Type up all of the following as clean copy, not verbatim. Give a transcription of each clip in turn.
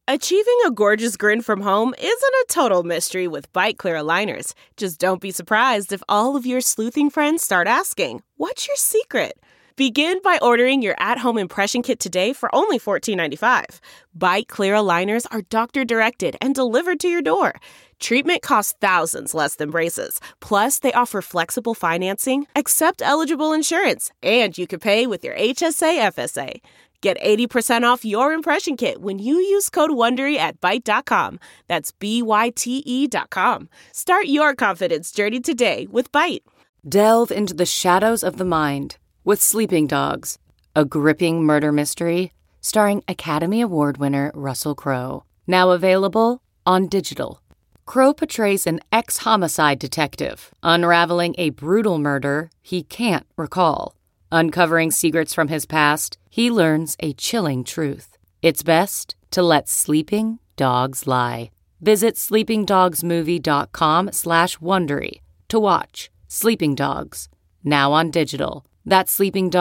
Achieving a gorgeous grin from home isn't a total mystery with Bite Clear aligners. Just don't be surprised if all of your sleuthing friends start asking, "What's your secret?" Begin by ordering your at-home impression kit today for only $14.95. Bite Clear aligners are doctor-directed and delivered to your door. Treatment costs thousands less than braces. Plus, they offer flexible financing, accept eligible insurance, and you can pay with your HSA FSA. Get 80% off your impression kit when you use code WONDERY at Byte.com. That's BYTE.com. Start your confidence journey today with Byte. Delve into the shadows of the mind with Sleeping Dogs, a gripping murder mystery starring Academy Award winner Russell Crowe. Now available on digital. Crowe portrays an ex-homicide detective unraveling a brutal murder he can't recall. Uncovering secrets from his past, he learns a chilling truth. It's best to let sleeping dogs lie. Visit sleepingdogsmovie.com/Wondery to watch Sleeping Dogs, now on digital. That's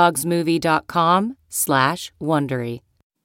sleepingdogsmovie.com/Wondery.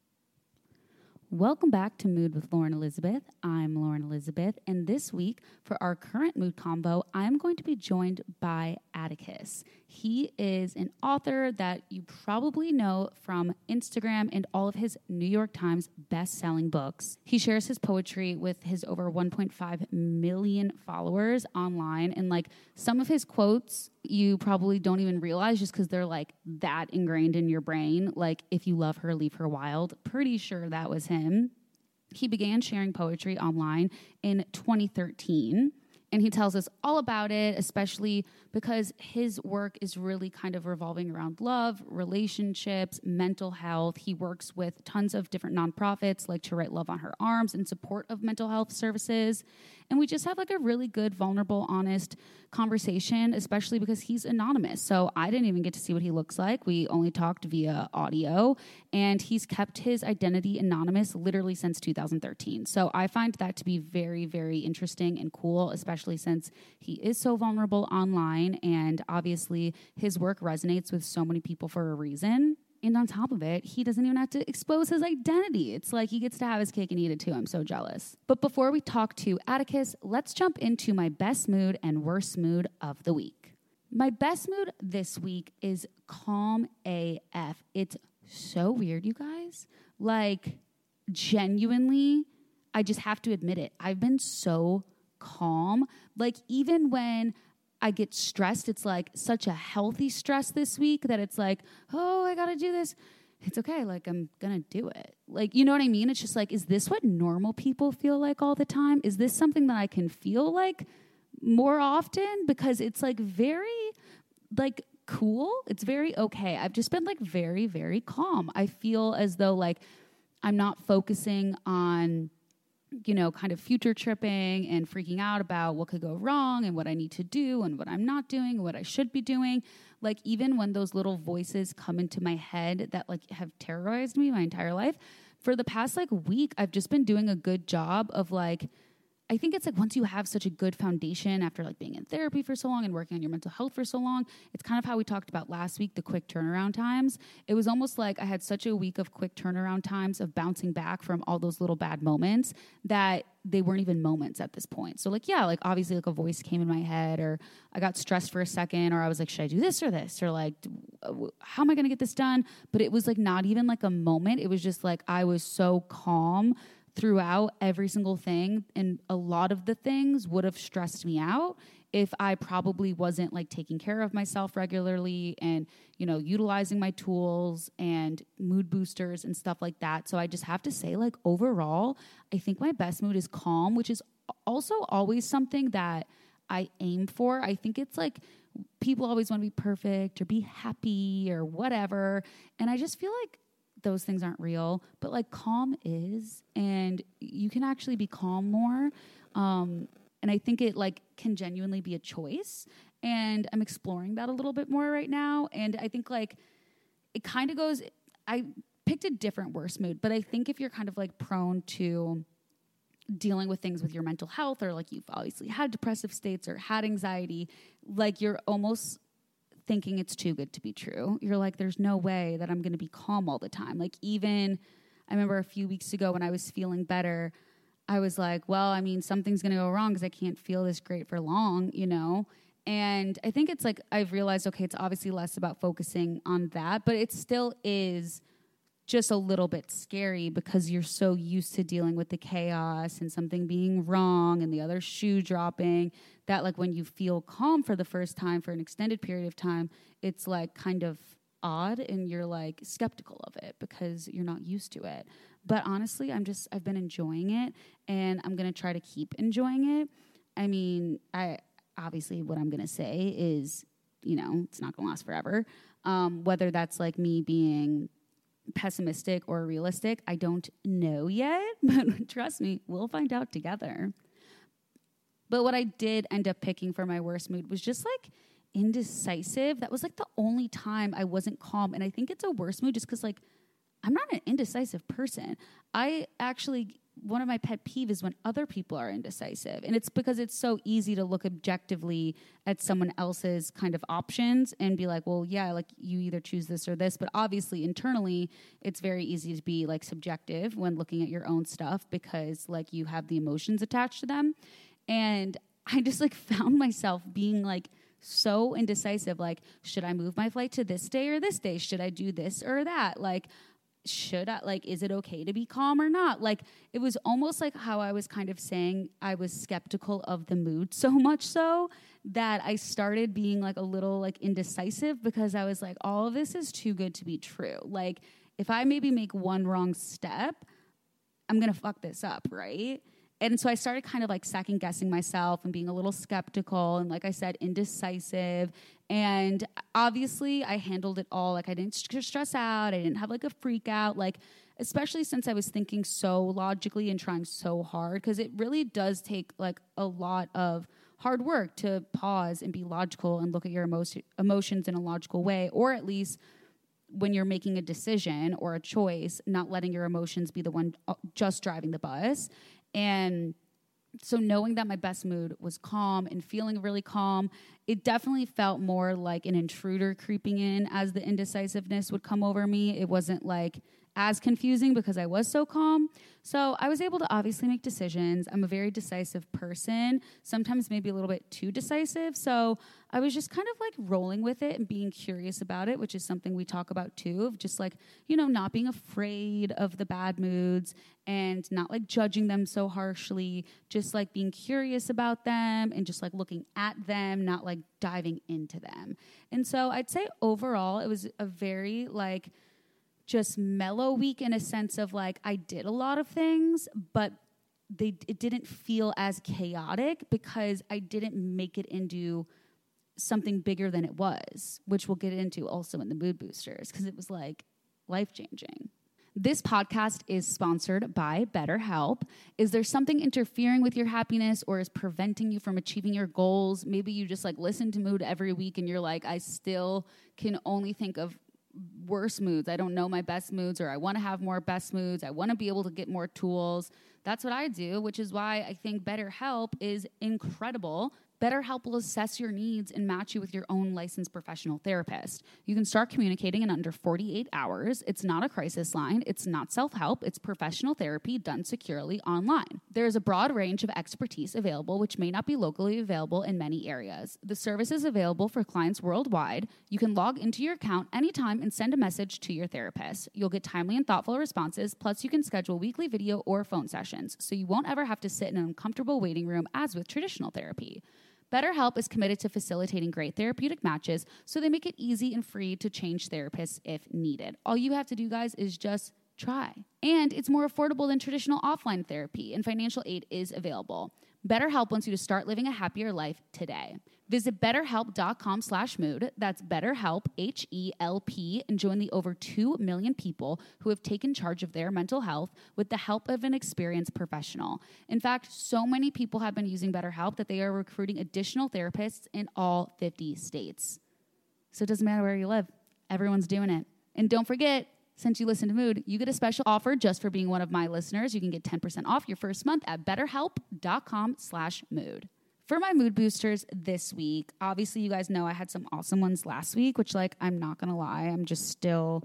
Welcome back to Mood with Lauren Elizabeth. I'm Lauren Elizabeth, and this week for our current mood combo, I'm going to be joined by Atticus. He is an author that you probably know from Instagram and all of his New York Times best-selling books. He shares his poetry with his over 1.5 million followers online, and some of his quotes you probably don't even realize just because they're that ingrained in your brain. Like, if you love her, leave her wild. Pretty sure that was him. He began sharing poetry online in 2013. And he tells us all about it, especially because his work is really kind of revolving around love, relationships, mental health. He works with tons of different nonprofits like To Write Love on Her Arms in support of mental health services. And we just have a really good, vulnerable, honest conversation, especially because he's anonymous. So I didn't even get to see what he looks like. We only talked via audio, and he's kept his identity anonymous literally since 2013. So I find that to be very, very interesting and cool, especially since he is so vulnerable online, and obviously his work resonates with so many people for a reason. And on top of it, he doesn't even have to expose his identity. It's like he gets to have his cake and eat it too. I'm so jealous. But before we talk to Atticus, let's jump into my best mood and worst mood of the week. My best mood this week is calm AF. It's so weird, you guys. Genuinely, I just have to admit it. I've been so calm. Even when I get stressed, it's such a healthy stress this week that it's oh, I gotta do this. It's okay. I'm gonna do it. You know what I mean? It's just is this what normal people feel like all the time? Is this something that I can feel more often? Because it's very cool. It's very okay. I've just been very, very calm. I feel as though I'm not focusing on kind of future tripping and freaking out about what could go wrong and what I need to do and what I'm not doing and what I should be doing. Even when those little voices come into my head that have terrorized me my entire life, for the past week, I've just been doing a good job of I think it's once you have such a good foundation after being in therapy for so long and working on your mental health for so long, it's kind of how we talked about last week, the quick turnaround times. It was almost I had such a week of quick turnaround times of bouncing back from all those little bad moments that they weren't even moments at this point. So obviously a voice came in my head, or I got stressed for a second, or I was should I do this or this? Or how am I going to get this done? But it was not even a moment. It was just I was so calm throughout every single thing, and a lot of the things would have stressed me out if I probably wasn't taking care of myself regularly and utilizing my tools and mood boosters and stuff like that. So I just have to say overall, I think my best mood is calm, which is also always something that I aim for. I think it's people always want to be perfect or be happy or whatever, and I just feel those things aren't real, but calm is, and you can actually be calm more. And I think it can genuinely be a choice, and I'm exploring that a little bit more right now. And I think it kind of goes, I picked a different worst mood, but I think if you're kind of prone to dealing with things with your mental health, or you've obviously had depressive states or had anxiety, you're almost thinking it's too good to be true. You're there's no way that I'm going to be calm all the time. Even I remember a few weeks ago when I was feeling better, I was like, well, I mean, something's going to go wrong because I can't feel this great for long, you know? And I think it's like, I've realized, okay, it's obviously less about focusing on that, but it still is just a little bit scary because you're so used to dealing with the chaos and something being wrong and the other shoe dropping that like when you feel calm for the first time for an extended period of time, it's like kind of odd and you're like skeptical of it because you're not used to it. But honestly, I've been enjoying it and I'm going to try to keep enjoying it. I mean, obviously what I'm going to say is, you know, it's not going to last forever. Whether that's like me being pessimistic or realistic, I don't know yet, but trust me, we'll find out together. But what I did end up picking for my worst mood was just like indecisive. That was like the only time I wasn't calm. And I think it's a worse mood just because like I'm not an indecisive person. One of my pet peeves is when other people are indecisive. And it's because it's so easy to look objectively at someone else's kind of options and be like, well, yeah, like you either choose this or this. But obviously internally, it's very easy to be like subjective when looking at your own stuff because like you have the emotions attached to them. And I just like found myself being like so indecisive. Like, should I move my flight to this day or this day? Should I do this or that? Like, is it okay to be calm or not? Like, it was almost like how I was kind of saying I was skeptical of the mood so much so that I started being like a little like indecisive because I was like, all of this is too good to be true. Like, if I maybe make one wrong step, I'm going to fuck this up, right? And so I started kind of like second guessing myself and being a little skeptical and, like I said, indecisive. And obviously I handled it all. Like I didn't stress out. I didn't have like a freak out, like especially since I was thinking so logically and trying so hard, because it really does take like a lot of hard work to pause and be logical and look at your emotions in a logical way, or at least when you're making a decision or a choice, not letting your emotions be the one just driving the bus. And so knowing that my best mood was calm and feeling really calm, it definitely felt more like an intruder creeping in as the indecisiveness would come over me. It wasn't like as confusing because I was so calm. So I was able to obviously make decisions. I'm a very decisive person, sometimes maybe a little bit too decisive. So I was just kind of like rolling with it and being curious about it, which is something we talk about too, of just like, you know, not being afraid of the bad moods and not like judging them so harshly, just like being curious about them and just like looking at them, not like diving into them. And so I'd say overall, it was a very like just mellow week in a sense of like I did a lot of things, but it didn't feel as chaotic because I didn't make it into something bigger than it was, which we'll get into also in the mood boosters because it was like life-changing. This podcast is sponsored by BetterHelp. Is there something interfering with your happiness or is preventing you from achieving your goals? Maybe you just like listen to mood every week and you're like, I still can only think of worse moods. I don't know my best moods, or I want to have more best moods. I want to be able to get more tools. That's what I do, which is why I think BetterHelp is incredible. BetterHelp will assess your needs and match you with your own licensed professional therapist. You can start communicating in under 48 hours. It's not a crisis line. It's not self-help. It's professional therapy done securely online. There is a broad range of expertise available, which may not be locally available in many areas. The service is available for clients worldwide. You can log into your account anytime and send a message to your therapist. You'll get timely and thoughtful responses, plus you can schedule weekly video or phone sessions, so you won't ever have to sit in an uncomfortable waiting room as with traditional therapy. BetterHelp is committed to facilitating great therapeutic matches, so they make it easy and free to change therapists if needed. All you have to do, guys, is just try. And it's more affordable than traditional offline therapy, and financial aid is available. BetterHelp wants you to start living a happier life today. Visit BetterHelp.com/mood. That's BetterHelp, H-E-L-P, and join the over 2 million people who have taken charge of their mental health with the help of an experienced professional. In fact, so many people have been using BetterHelp that they are recruiting additional therapists in all 50 states. So it doesn't matter where you live. Everyone's doing it. And don't forget, since you listen to Mood, you get a special offer just for being one of my listeners. You can get 10% off your first month at BetterHelp.com/mood. For my mood boosters this week, obviously you guys know I had some awesome ones last week, which like, I'm not going to lie, I'm just still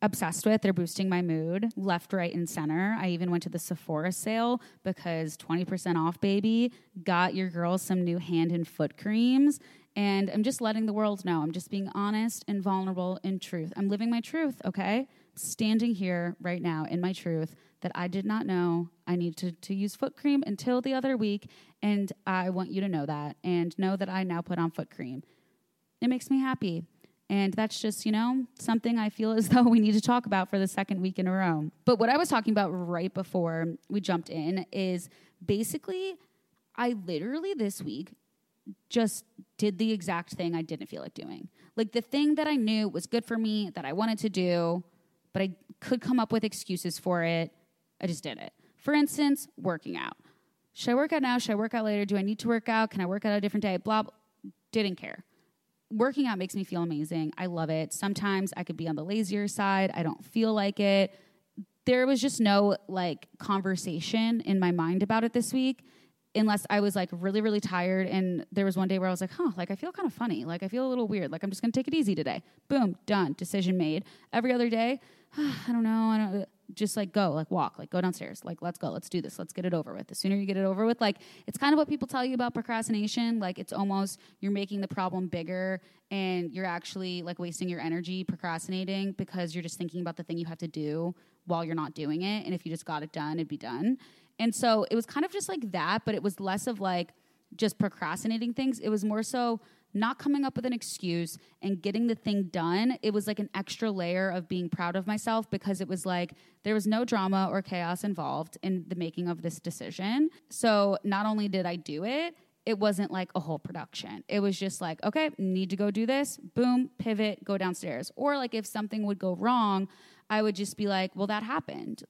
obsessed with. They're boosting my mood left, right, and center. I even went to the Sephora sale because 20% off, baby. Got your girls some new hand and foot creams. And I'm just letting the world know. I'm just being honest and vulnerable in truth. I'm living my truth, okay? Standing here right now in my truth that I did not know I need to use foot cream until the other week. And I want you to know that and know that I now put on foot cream. It makes me happy. And that's just, something I feel as though we need to talk about for the second week in a row. But what I was talking about right before we jumped in is basically I literally this week just did the exact thing I didn't feel like doing. Like the thing that I knew was good for me, that I wanted to do, but I could come up with excuses for it. I just did it. For instance, working out. Should I work out now? Should I work out later? Do I need to work out? Can I work out a different day? Blah, blah. Didn't care. Working out makes me feel amazing. I love it. Sometimes I could be on the lazier side. I don't feel like it. There was just no conversation in my mind about it this week unless I was really, really tired. And there was one day where I was like, I feel kind of funny. I feel a little weird. I'm just going to take it easy today. Boom, done. Decision made. Every other day, I don't know. Just go, walk, go downstairs. Let's go. Let's do this. Let's get it over with. The sooner you get it over with, it's kind of what people tell you about procrastination. It's almost you're making the problem bigger and you're actually wasting your energy procrastinating because you're just thinking about the thing you have to do while you're not doing it. And if you just got it done, it'd be done. And so it was kind of just that, but it was less of just procrastinating things. It was more so not coming up with an excuse and getting the thing done. It was an extra layer of being proud of myself because it was there was no drama or chaos involved in the making of this decision. So not only did I do it, it wasn't a whole production. It was just okay, need to go do this. Boom, pivot, go downstairs. Or if something would go wrong, I would just be well, that happened.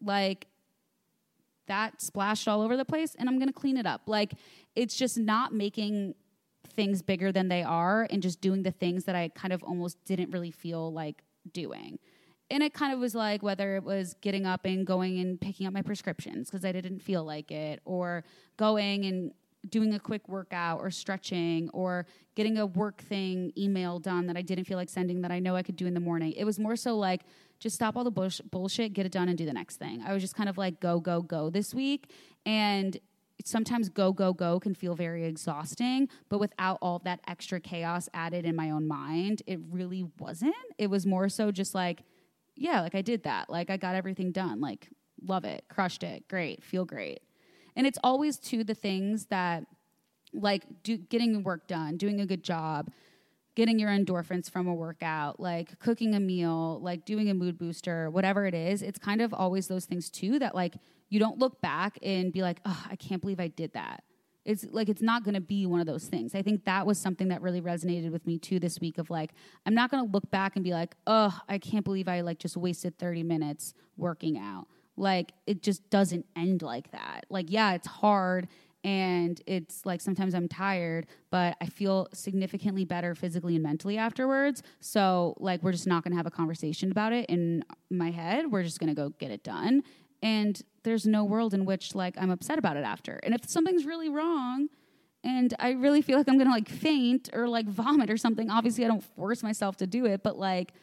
That splashed all over the place and I'm going to clean it up. It's just not making things bigger than they are and just doing the things that I kind of almost didn't really feel like doing. And it kind of was whether it was getting up and going and picking up my prescriptions because I didn't feel like it, or going and doing a quick workout or stretching or getting a work thing email done that I didn't feel like sending that I know I could do in the morning. It was more so just stop all the bullshit, get it done and do the next thing. I was just kind of go, go, go this week. And sometimes go, go, go can feel very exhausting, but without all that extra chaos added in my own mind, it really wasn't. It was more so just I did that. I got everything done. Love it, crushed it, great, feel great. And it's always the things that getting work done, doing a good job, getting your endorphins from a workout, cooking a meal, doing a mood booster, whatever it is. It's kind of always those things too that you don't look back and be oh, I can't believe I did that. It's it's not going to be one of those things. I think that was something that really resonated with me too this week of I'm not going to look back and be oh, I can't believe I just wasted 30 minutes working out. It just doesn't end like that. Yeah, it's hard and it's sometimes I'm tired, but I feel significantly better physically and mentally afterwards. So we're just not going to have a conversation about it in my head. We're just going to go get it done. And there's no world in which I'm upset about it after. And if something's really wrong and I really feel I'm going to faint or vomit or something, obviously I don't force myself to do it, but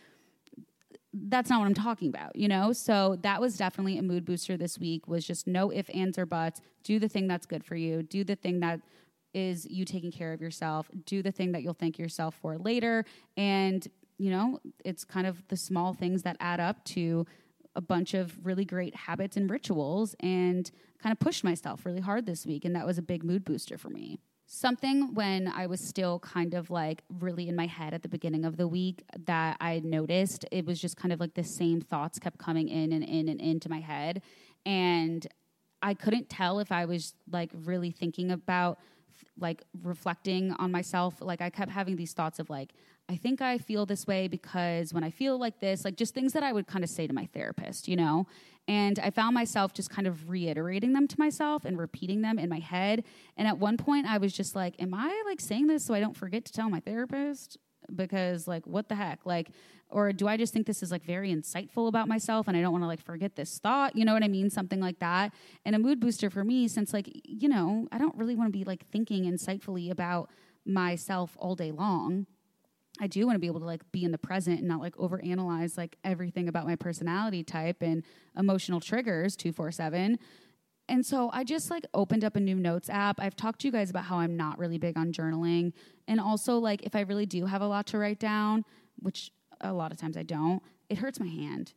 that's not what I'm talking about, So that was definitely a mood booster this week, was just no ifs, ands, or buts. Do the thing that's good for you. Do the thing that is you taking care of yourself. Do the thing that you'll thank yourself for later. And, it's kind of the small things that add up to a bunch of really great habits and rituals, and kind of pushed myself really hard this week. And that was a big mood booster for me. Something when I was still kind of really in my head at the beginning of the week that I noticed, it was just kind of the same thoughts kept coming in and in and into my head. And I couldn't tell if I was really thinking about reflecting on myself. I kept having these thoughts of I think I feel this way because when I feel like this, just things that I would kind of say to my therapist, And I found myself just kind of reiterating them to myself and repeating them in my head. And at one point I was just am I saying this so I don't forget to tell my therapist? Because what the heck? Or do I just think this is very insightful about myself and I don't want to forget this thought? You know what I mean? Something like that. And a mood booster for me, since I don't really want to be thinking insightfully about myself all day long. I do want to be able to like be in the present and not like overanalyze like everything about my personality type and emotional triggers 24/7. And so I just like opened up a new notes app. I've talked to you guys about how I'm not really big on journaling. And also like if I really do have a lot to write down, which a lot of times I don't, it hurts my hand.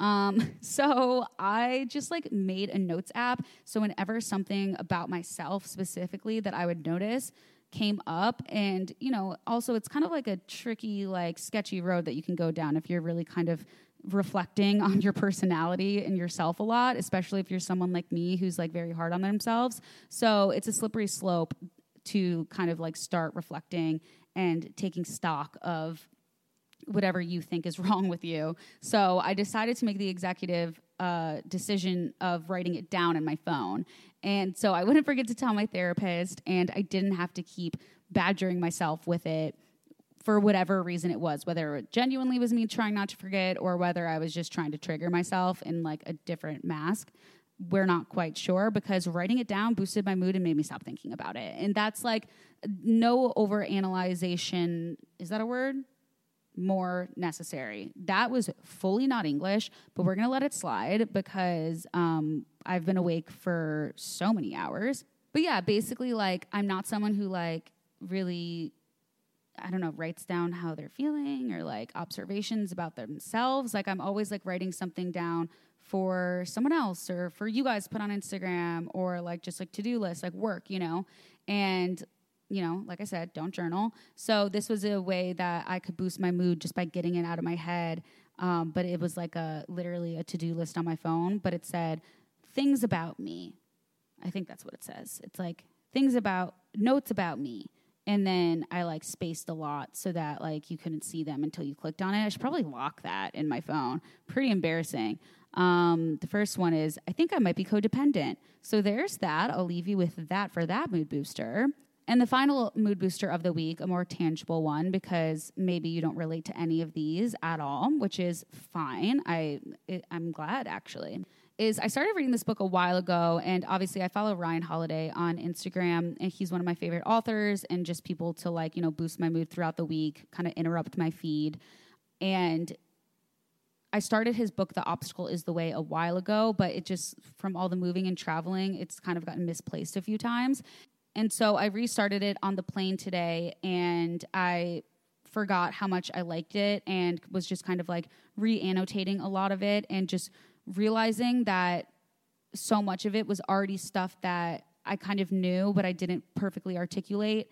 So I just like made a notes app. So whenever something about myself specifically that I would notice came up, and, you know, also it's kind of like a tricky, like sketchy road that you can go down if you're really kind of reflecting on your personality and yourself a lot, especially if you're someone like me who's like very hard on themselves. So it's a slippery slope to kind of like start reflecting and taking stock of whatever you think is wrong with you. So I decided to make the executive decision of writing it down in my phone. And so I wouldn't forget to tell my therapist, and I didn't have to keep badgering myself with it for whatever reason it was, whether it genuinely was me trying not to forget or whether I was just trying to trigger myself in like a different mask. We're not quite sure, because writing it down boosted my mood and made me stop thinking about it. And that's like no overanalyzation. Is that a word? More necessary. That was fully not English, but we're going to let it slide because I've been awake for so many hours. But yeah, basically like I'm not someone who like really, I don't know, writes down how they're feeling or like observations about themselves. Like I'm always like writing something down for someone else or for you guys to put on Instagram, or like just like to-do lists, like work, you know. And you know, like I said, don't journal. So this was a way that I could boost my mood just by getting it out of my head. But it was like literally a to-do list on my phone, but it said things about me. I think that's what it says. It's like notes about me. And then I like spaced a lot so that like you couldn't see them until you clicked on it. I should probably lock that in my phone. Pretty embarrassing. The first one is, I think I might be codependent. So there's that. I'll leave you with that for that mood booster. And the final mood booster of the week, a more tangible one, because maybe you don't relate to any of these at all, which is fine. I'm glad, actually, is I started reading this book a while ago, and obviously I follow Ryan Holiday on Instagram, and he's one of my favorite authors, and just people to like, you know, boost my mood throughout the week, kind of interrupt my feed. And I started his book, The Obstacle is the Way, a while ago, but it just, from all the moving and traveling, it's kind of gotten misplaced a few times. And so I restarted it on the plane today, and I forgot how much I liked it and was just kind of like re-annotating a lot of it and just realizing that so much of it was already stuff that I kind of knew, but I didn't perfectly articulate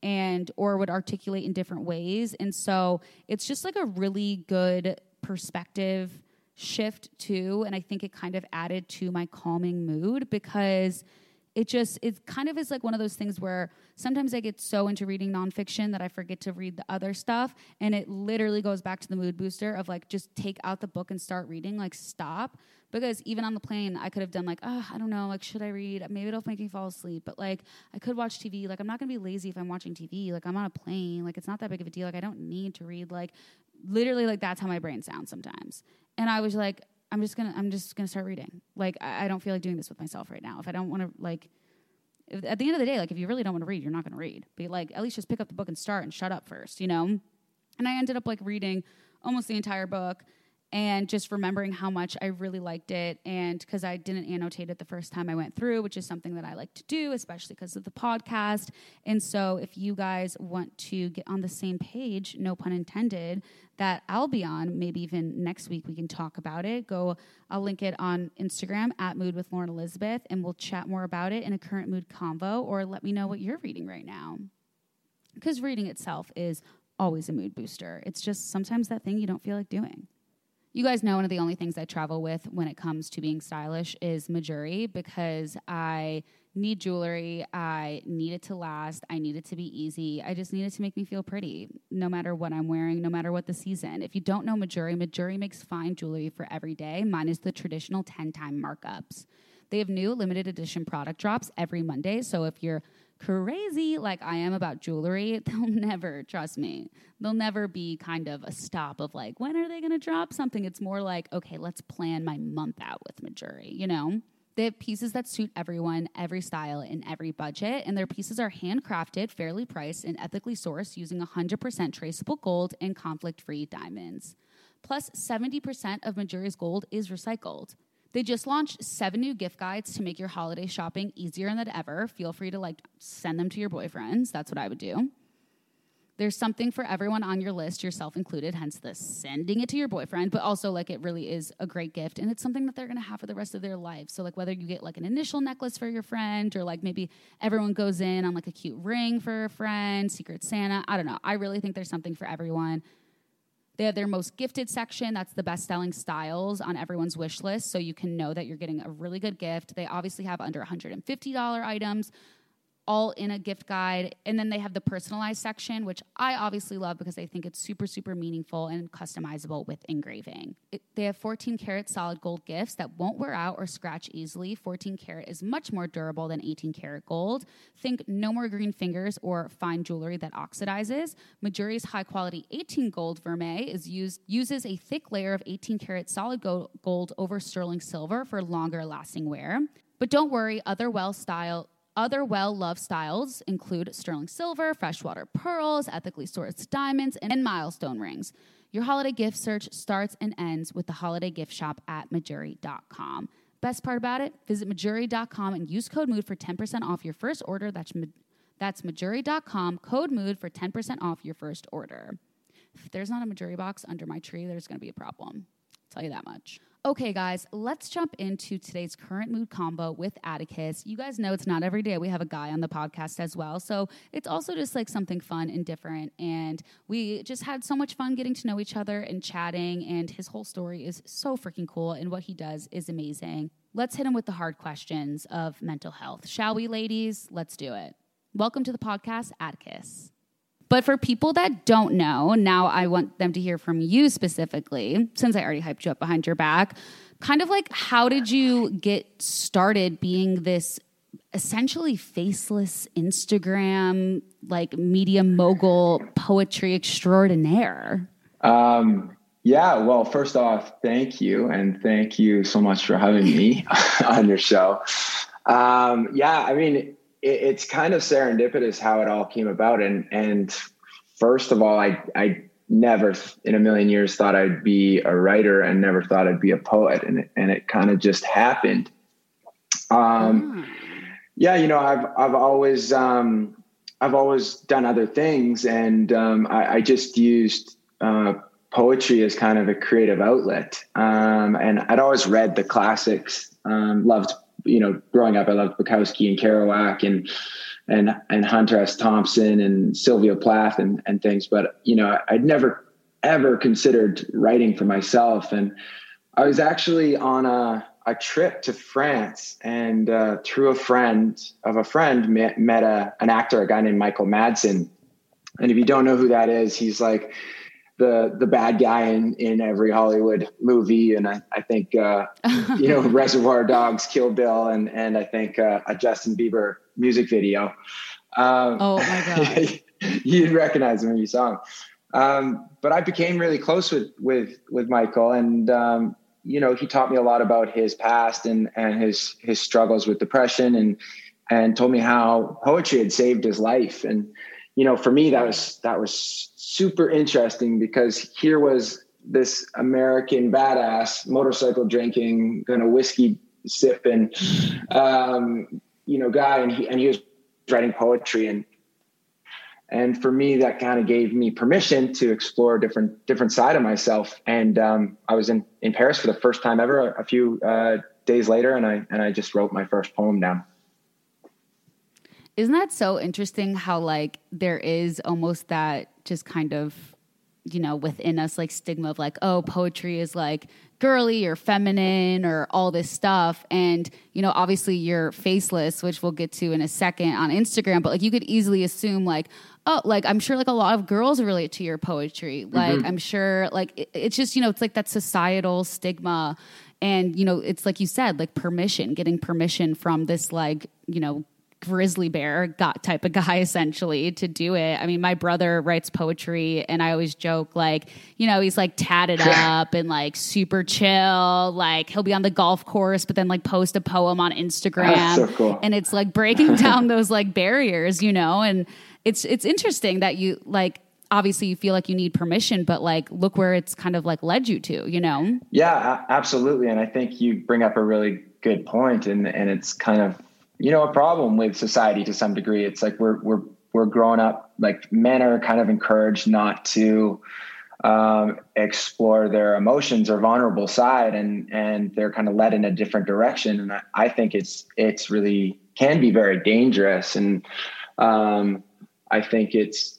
or would articulate in different ways. And so it's just like a really good perspective shift too. And I think it kind of added to my calming mood, because it kind of is like one of those things where sometimes I get so into reading nonfiction that I forget to read the other stuff. And it literally goes back to the mood booster of like, just take out the book and start reading, like stop. Because even on the plane, I could have done like, I don't know, like, should I read? Maybe it'll make me fall asleep. But like, I could watch TV. Like, I'm not going to be lazy if I'm watching TV. Like, I'm on a plane. Like, it's not that big of a deal. Like, I don't need to read. Like, literally, like, that's how my brain sounds sometimes. And I was like, I'm just gonna start reading. Like, I don't feel like doing this with myself right now. If I don't want to, like, at the end of the day, like, if you really don't want to read, you're not going to read. But like, at least just pick up the book and start and shut up first, you know? And I ended up like reading almost the entire book and just remembering how much I really liked it. And because I didn't annotate it the first time I went through, which is something that I like to do, especially because of the podcast. And so if you guys want to get on the same page, no pun intended, that I'll be on, maybe even next week we can talk about it. I'll link it on Instagram at Mood with Lauren Elizabeth, and we'll chat more about it in a current mood convo, or let me know what you're reading right now. Because reading itself is always a mood booster. It's just sometimes that thing you don't feel like doing. You guys know one of the only things I travel with when it comes to being stylish is Mejuri, because I need jewelry. I need it to last. I need it to be easy. I just need it to make me feel pretty, no matter what I'm wearing, no matter what the season. If you don't know Mejuri makes fine jewelry for every day. Mine is the traditional 10-time markups. They have new limited edition product drops every Monday, so if you're crazy like I am about jewelry, they'll never, trust me, they'll never be kind of a stop of like, when are they going to drop something? It's more like, okay, let's plan my month out with Mejuri, you know? They have pieces that suit everyone, every style, and every budget. And their pieces are handcrafted, fairly priced, and ethically sourced using 100% traceable gold and conflict-free diamonds. Plus, 70% of Mejuri's gold is recycled. They just launched 7 new gift guides to make your holiday shopping easier than ever. Feel free to send them to your boyfriends. That's what I would do. There's something for everyone on your list, yourself included, hence the sending it to your boyfriend, but also it really is a great gift, and it's something that they're going to have for the rest of their life. So whether you get an initial necklace for your friend, or maybe everyone goes in on a cute ring for a friend, Secret Santa, I don't know. I really think there's something for everyone. They have their most gifted section. That's the best-selling styles on everyone's wish list, so you can know that you're getting a really good gift. They obviously have under $150 items, all in a gift guide. And then they have the personalized section, which I obviously love because I think it's super, super meaningful and customizable with engraving. They have 14 karat solid gold gifts that won't wear out or scratch easily. 14 karat is much more durable than 18 karat gold. Think no more green fingers or fine jewelry that oxidizes. Mejuri's high quality 18 gold vermeil uses a thick layer of 18 karat solid gold over sterling silver for longer lasting wear. But don't worry, other well-loved styles include sterling silver, freshwater pearls, ethically sourced diamonds, and milestone rings. Your holiday gift search starts and ends with the holiday gift shop at Mejuri.com. Best part about it, visit Mejuri.com and use code MOOD for 10% off your first order. That's Mejuri.com, code MOOD for 10% off your first order. If there's not a Mejuri box under my tree, there's going to be a problem. I'll tell you that much. Okay, guys, let's jump into today's current mood combo with Atticus. You guys know it's not every day we have a guy on the podcast as well, so it's also just something fun and different, and we just had so much fun getting to know each other and chatting, and his whole story is so freaking cool, and what he does is amazing. Let's hit him with the hard questions of mental health. Shall we, ladies? Let's do it. Welcome to the podcast, Atticus. But for people that don't know, now I want them to hear from you specifically, since I already hyped you up behind your back, kind of how did you get started being this essentially faceless Instagram, media mogul, poetry extraordinaire? Yeah, well, first off, thank you. And thank you so much for having me on your show. It's kind of serendipitous how it all came about. And first of all, I never in a million years thought I'd be a writer and never thought I'd be a poet. And it kind of just happened. I've always done other things. And I just used poetry as kind of a creative outlet. And I'd always read the classics, loved growing up, I loved Bukowski and Kerouac and Hunter S. Thompson and Sylvia Plath and things. But, I'd never, ever considered writing for myself. And I was actually on a trip to France and through a friend met an actor, a guy named Michael Madsen. And if you don't know who that is, he's the bad guy in every Hollywood movie. And I think, Reservoir Dogs, Kill Bill, and I think a Justin Bieber music video. Oh my God. You'd recognize him when you saw him. But I became really close with Michael, and, he taught me a lot about his past and his struggles with depression and told me how poetry had saved his life. And, for me, that was super interesting because here was this American badass, motorcycle drinking, kind of whiskey sipping, guy. And he was writing poetry. And for me, that kind of gave me permission to explore a different side of myself. And I was in Paris for the first time ever a few days later. And I just wrote my first poem down. Isn't that so interesting how there is almost that just kind of, within us stigma of poetry is girly or feminine or all this stuff. And, obviously you're faceless, which we'll get to in a second on Instagram, but you could easily assume I'm sure a lot of girls relate to your poetry. I'm sure it's just, it's that societal stigma. And, it's like you said, permission, getting permission from this grizzly bear type of guy essentially to do it. I mean, my brother writes poetry and I always joke like, you know, he's like tatted up and like super chill. Like he'll be on the golf course, but then like post a poem on Instagram. That's so cool. And it's like breaking down those like barriers, you know, and it's interesting that you like, obviously you feel like you need permission, but like, look where it's kind of like led you to, you know? Yeah, absolutely. And I think you bring up a really good point, and it's kind of, you know, a problem with society to some degree. It's like we're growing up, like men are kind of encouraged not to explore their emotions or vulnerable side, and they're kind of led in a different direction. And I think it's really can be very dangerous. And I think it's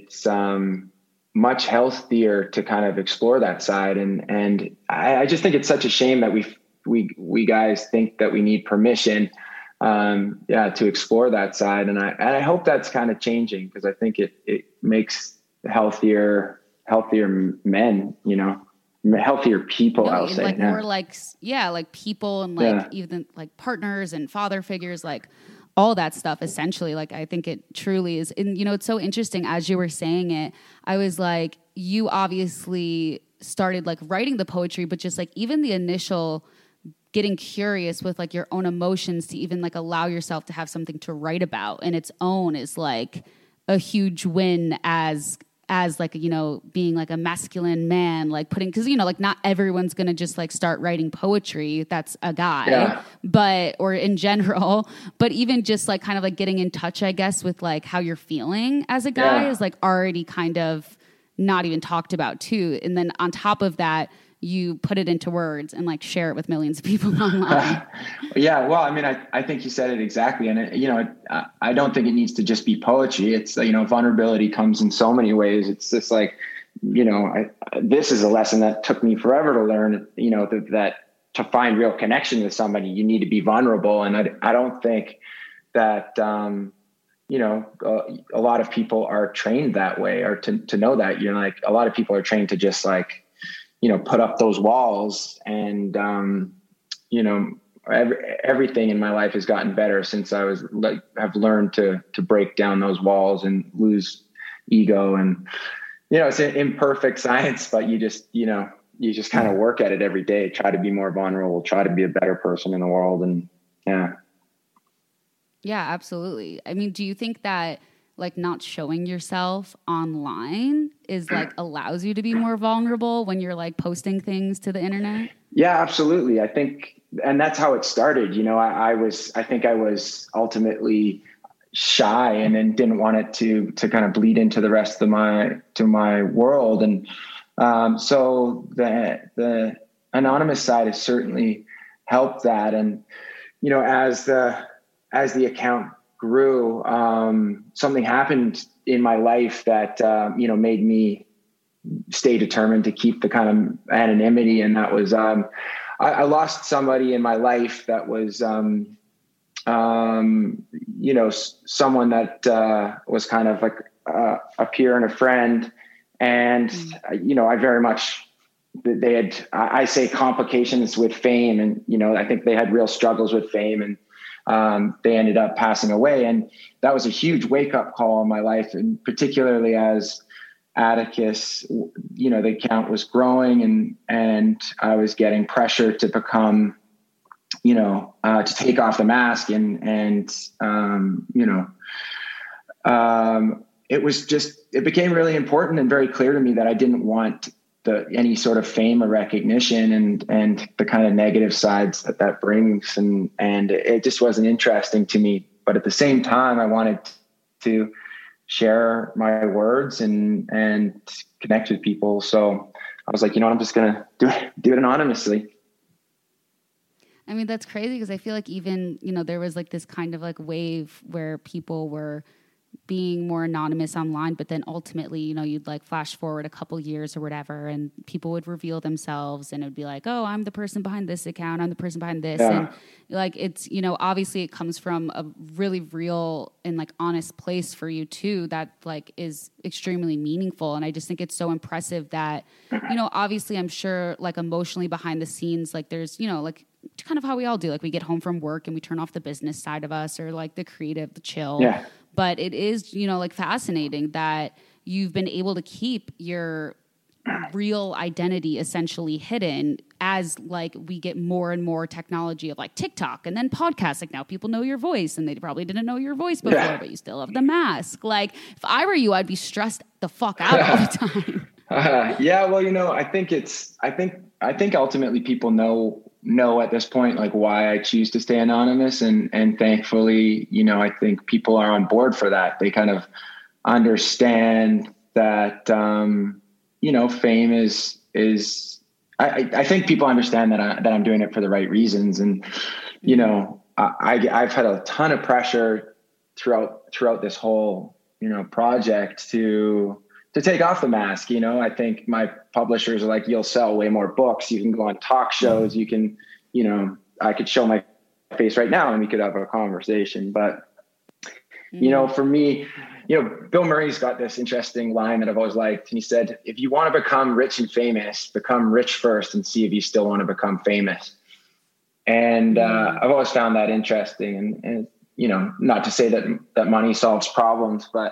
much healthier to kind of explore that side. And I just think it's such a shame that we guys think that we need permission to explore that side. And I hope that's kind of changing, because I think it makes healthier men, you know, healthier people. No, I'll say like more like, like people and like even like partners and father figures, like all that stuff essentially. Like, I think it truly is. And, you know, it's so interesting as you were saying it, I was like, you obviously started like writing the poetry, but just like even the initial getting curious with like your own emotions to even like allow yourself to have something to write about in its own is like a huge win as like, you know, being like a masculine man, like putting, cause you know, like not everyone's going to just like start writing poetry. That's a guy, or in general, but even just like kind of like getting in touch, I guess, with like how you're feeling as a guy is like already kind of not even talked about too. And then on top of that, you put it into words and like share it with millions of people online. Well, I mean, I think you said it exactly. And, you know, I don't think it needs to just be poetry. It's, you know, vulnerability comes in so many ways. It's just like, you know, this is a lesson that took me forever to learn, you know, that to find real connection with somebody, you need to be vulnerable. And I don't think that, you know, a lot of people are trained that way, or to know that, you know, like a lot of people are trained to just like, you know, put up those walls. And, you know, everything in my life has gotten better since I was like, have learned to break down those walls and lose ego. And, you know, it's an imperfect science, but you just kind of work at it every day, try to be more vulnerable, try to be a better person in the world. And yeah, absolutely. I mean, do you think that like not showing yourself online is like allows you to be more vulnerable when you're like posting things to the internet? Yeah, absolutely. I think, and that's how it started. You know, I think I was ultimately shy, and then didn't want it to kind of bleed into the rest of my world. And so the anonymous side has certainly helped that. And, you know, as the account grew, something happened in my life that, you know, made me stay determined to keep the kind of anonymity. And that was, I lost somebody in my life that was, you know, someone that, was kind of like, a peer and a friend. And, you know, I very much, they had, I say complications with fame, and, you know, I think they had real struggles with fame, and, they ended up passing away. And that was a huge wake up call in my life. And particularly as Atticus, you know, the account was growing, and I was getting pressure to become, you know, to take off the mask. And you know, it became really important and very clear to me that I didn't want any sort of fame or recognition and the kind of negative sides that brings. And it just wasn't interesting to me. But at the same time, I wanted to share my words and connect with people. So I was like, you know what, I'm just going to do it anonymously. I mean, that's crazy, because I feel like even, you know, there was like this kind of like wave where people were being more anonymous online, but then ultimately, you know, you'd like flash forward a couple years or whatever, and people would reveal themselves, and it would be like, oh, I'm the person behind this account, I'm the person behind this. Yeah. And like, it's, you know, obviously it comes from a really real and like honest place for you too, that like is extremely meaningful. And I just think it's so impressive that, you know, obviously I'm sure like emotionally behind the scenes, like there's, you know, like kind of how we all do. Like we get home from work and we turn off the business side of us or like the creative, the chill. Yeah. But it is, you know, like fascinating that you've been able to keep your real identity essentially hidden as like we get more and more technology of like TikTok and then podcasts. Like now people know your voice and they probably didn't know your voice before, but you still have the mask. Like if I were you, I'd be stressed the fuck out all the time. Yeah. Well, you know, I think ultimately people know at this point, like why I choose to stay anonymous. And thankfully, you know, I think people are on board for that. They kind of understand that, you know, fame is, I think people understand that I'm doing it for the right reasons. And, you know, I've had a ton of pressure throughout this whole, you know, project to take off the mask. You know, I think my publishers are like, you'll sell way more books. You can go on talk shows. You can, you know, I could show my face right now and we could have a conversation. But, you know, for me, you know, Bill Murray's got this interesting line that I've always liked. And he said, if you want to become rich and famous, become rich first and see if you still want to become famous. And I've always found that interesting. And, you know, not to say that money solves problems, but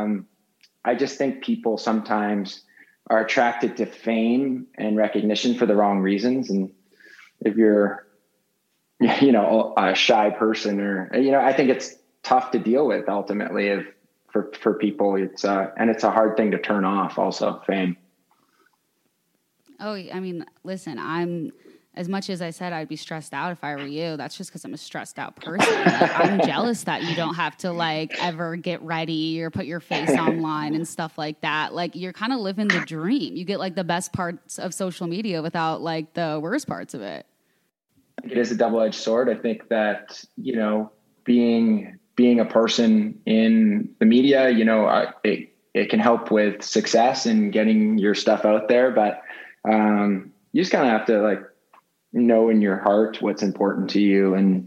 I just think people sometimes are attracted to fame and recognition for the wrong reasons. And if you're, you know, a shy person or, you know, I think it's tough to deal with ultimately for people. It's and it's a hard thing to turn off also, fame. Oh, I mean, listen, as much as I said I'd be stressed out if I were you, that's just because I'm a stressed out person. Like, I'm jealous that you don't have to like ever get ready or put your face online and stuff like that. Like you're kind of living the dream. You get like the best parts of social media without like the worst parts of it. It is a double-edged sword. I think that, you know, being a person in the media, you know, it can help with success and getting your stuff out there. But you just kind of have to like know in your heart what's important to you. And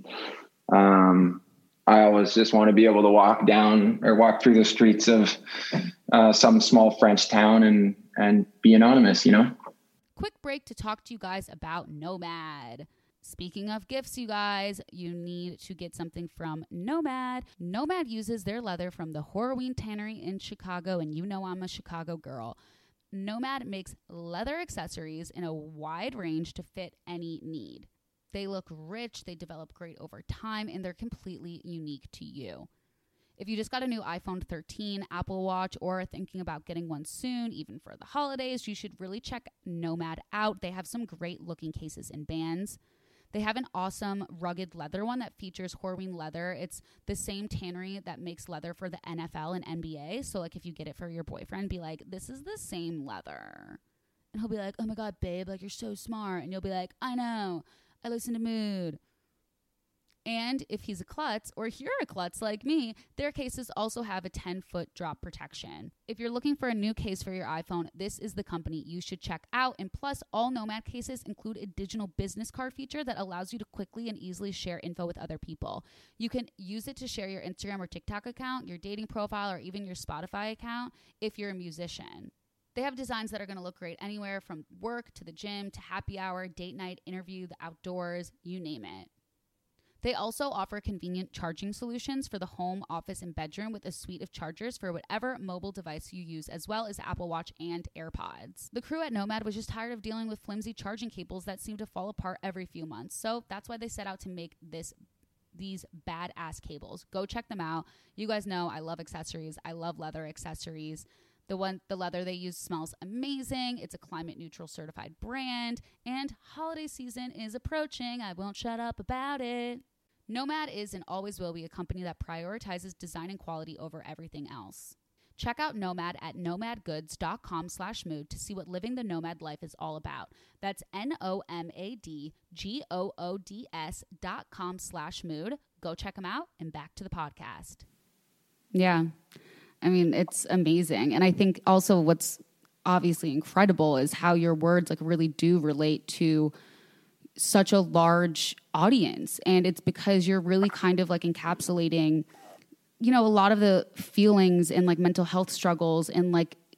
I always just want to be able to walk through the streets of some small French town and be anonymous, you know? Quick break to talk to you guys about Nomad. Speaking of gifts, you guys, you need to get something from Nomad. Nomad uses their leather from the Horween Tannery in Chicago, and you know I'm a Chicago girl. Nomad makes leather accessories in a wide range to fit any need. They look rich, they develop great over time, and they're completely unique to you. If you just got a new iPhone 13, Apple Watch, or are thinking about getting one soon, even for the holidays, you should really check Nomad out. They have some great looking cases and bands. They have an awesome rugged leather one that features Horween leather. It's the same tannery that makes leather for the NFL and NBA. So like if you get it for your boyfriend, be like, this is the same leather. And he'll be like, oh my God, babe, like you're so smart. And you'll be like, I know, I listen to Mood. And if he's a klutz, or if you're a klutz like me, their cases also have a 10-foot drop protection. If you're looking for a new case for your iPhone, this is the company you should check out. And plus, all Nomad cases include a digital business card feature that allows you to quickly and easily share info with other people. You can use it to share your Instagram or TikTok account, your dating profile, or even your Spotify account if you're a musician. They have designs that are going to look great anywhere from work to the gym to happy hour, date night, interview, the outdoors, you name it. They also offer convenient charging solutions for the home, office, and bedroom with a suite of chargers for whatever mobile device you use, as well as Apple Watch and AirPods. The crew at Nomad was just tired of dealing with flimsy charging cables that seem to fall apart every few months, so that's why they set out to make these badass cables. Go check them out. You guys know I love accessories. I love leather accessories. The leather they use smells amazing. It's a climate neutral certified brand, and holiday season is approaching. I won't shut up about it. Nomad is and always will be a company that prioritizes design and quality over everything else. Check out Nomad at nomadgoods.com/mood to see what living the nomad life is all about. That's NOMADGOODS.com/mood. Go check them out, and back to the podcast. Yeah. I mean, it's amazing. And I think also what's obviously incredible is how your words like really do relate to such a large audience. And it's because you're really kind of like encapsulating, you know, a lot of the feelings and like mental health struggles and like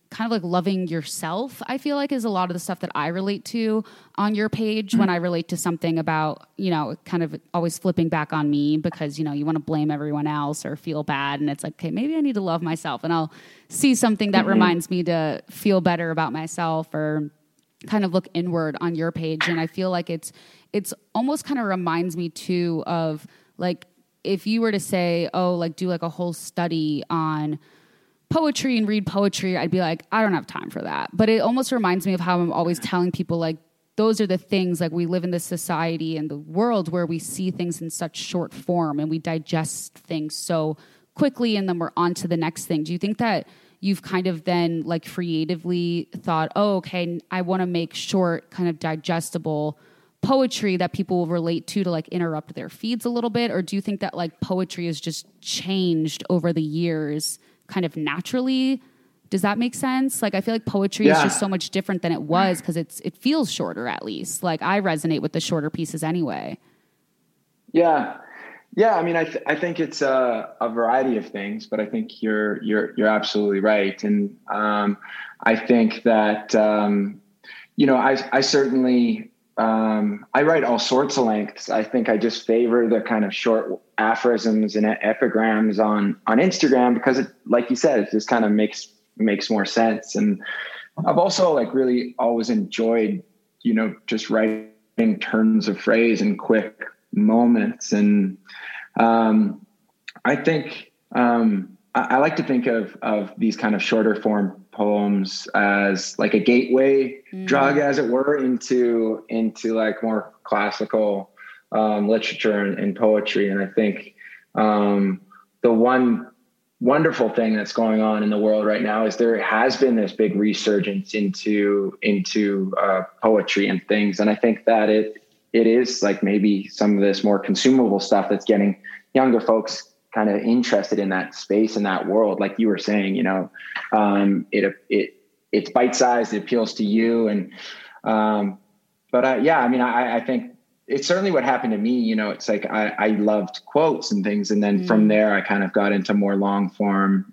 kind of like loving yourself, I feel like, is a lot of the stuff that I relate to on your page when I relate to something about, you know, kind of always flipping back on me because, you know, you want to blame everyone else or feel bad. And it's like, okay, maybe I need to love myself. And I'll see something that reminds me to feel better about myself or kind of look inward on your page. And I feel like it's almost kind of reminds me too of like, if you were to say, oh, like do like a whole study on poetry and read poetry, I'd be like, I don't have time for that. But it almost reminds me of how I'm always telling people, like, those are the things, like, we live in this society and the world where we see things in such short form and we digest things so quickly and then we're on to the next thing. Do you think that you've kind of then like creatively thought, oh, okay, I want to make short, kind of digestible poetry that people will relate to like interrupt their feeds a little bit? Or do you think that like poetry has just changed over the years kind of naturally? Does that make sense? Like, I feel like poetry is just so much different than it was because it feels shorter, at least. Like, I resonate with the shorter pieces anyway. Yeah. I mean, I think it's a variety of things, but I think you're absolutely right. And I think that you know, I certainly I write all sorts of lengths. I think I just favor the kind of short aphorisms and epigrams on Instagram because it, like you said, it just kind of makes more sense. And I've also like really always enjoyed, you know, just writing turns of phrase and quick moments. And I think I like to think of these kind of shorter form poems as like a gateway drug, as it were, into like more classical literature and poetry. And I think the one wonderful thing that's going on in the world right now is there has been this big resurgence into poetry and things. And I think that it is like maybe some of this more consumable stuff that's getting younger folks kind of interested in that space and that world. Like you were saying, you know, it's bite-sized, it appeals to you. And, yeah, I mean, I think it's certainly what happened to me. You know, it's like, I loved quotes and things. And then from there, I kind of got into more long form,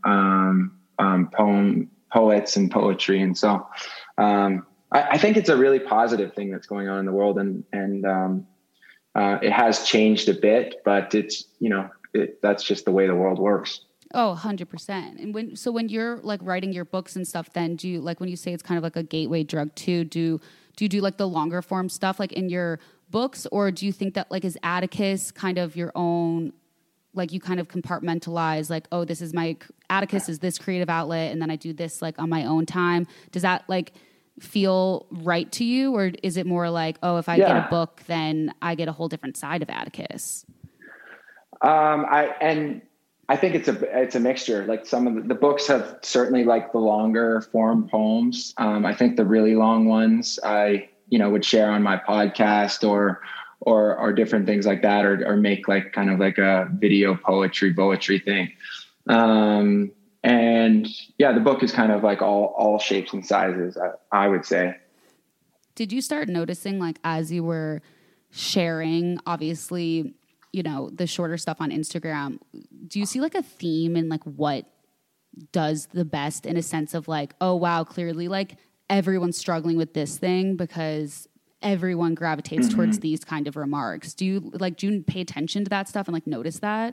poets and poetry. And so, I think it's a really positive thing that's going on in the world, and it has changed a bit, but it's, you know, that's just the way the world works. Oh, 100%. And when you're like writing your books and stuff, then do you, like, when you say it's kind of like a gateway drug too, do you do like the longer form stuff like in your books, or do you think that like is Atticus kind of your own, like you kind of compartmentalize like, oh, this is my Atticus is this creative outlet, and then I do this like on my own time? Does that like feel right to you, or is it more like, oh, if I get a book, then I get a whole different side of Atticus? I think it's a mixture. Like some of the books have certainly like the longer form poems. I think the really long ones I, you know, would share on my podcast or different things like that, or make like kind of like a video poetry thing. And yeah, the book is kind of like all shapes and sizes, I would say. Did you start noticing, like, as you were sharing, obviously, you know, the shorter stuff on Instagram, do you see like a theme in like what does the best, in a sense of like, oh, wow, clearly like everyone's struggling with this thing because everyone gravitates towards these kind of remarks? Do you pay attention to that stuff and like notice that?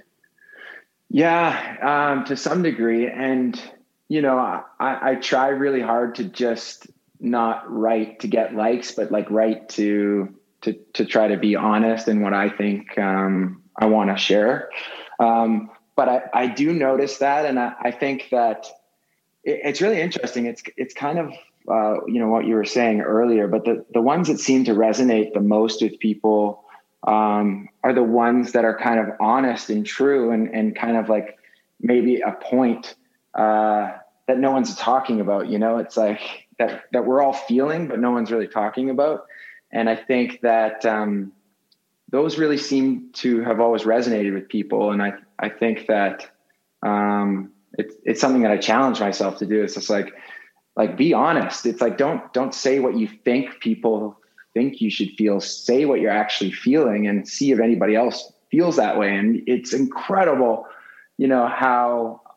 Yeah, to some degree. And, you know, I try really hard to just not write to get likes, but like write to try to be honest in what I think I want to share. But I do notice that. And I think that it's really interesting. It's kind of, you know, what you were saying earlier, but the ones that seem to resonate the most with people are the ones that are kind of honest and true and kind of like maybe a point that no one's talking about. You know, it's like that we're all feeling, but no one's really talking about. And I think that those really seem to have always resonated with people. And I think that it's something that I challenge myself to do. It's just like be honest. It's like don't say what you think people think you should feel. Say what you're actually feeling and see if anybody else feels that way. And it's incredible, you know, how